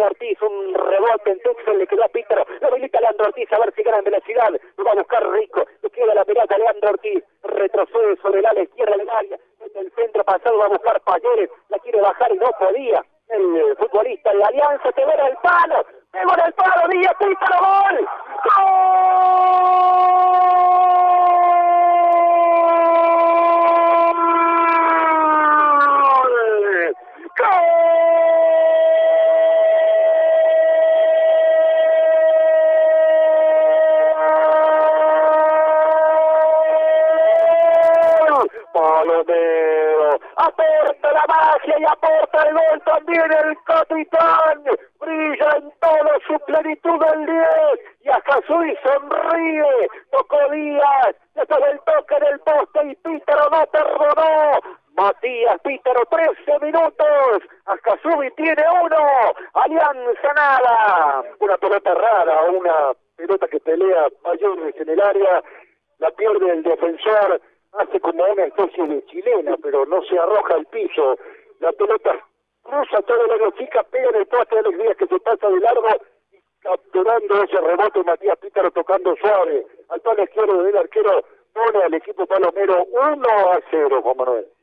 Ortiz, un rebote en Tuxel, le quedó a Pítaro, lo habilita Leandro Ortiz, a ver si gana en velocidad, lo va a buscar Rico, le queda la pelota Leandro Ortiz, retrocede sobre el ala izquierda del área, desde el centro pasado va a buscar Payeres, la quiere bajar y no podía, el futbolista de Alianza, pegó en el palo, Díaz, Pítaro, ¡gol! Palomero, aporta la magia y aporta el gol también el capitán, brilla en toda su plenitud el 10, y a Jasuy sonríe, tocó Díaz, después del toque del poste y Pítaro no perdonó, Matías Pítaro 13 minutos, Ascasubi tiene 1, Alianza nada, una pelota rara, una pelota que pelea Mayores en el área, la pierde el defensor, hace como una especie de chilena, pero no se arroja al piso, la pelota cruza toda la chica, pega en el poste de Alex Díaz que se pasa de largo, y capturando ese rebote Matías Pítaro tocando suave, al palo izquierdo del arquero, pone al equipo palomero 1-0, Juan Manuel.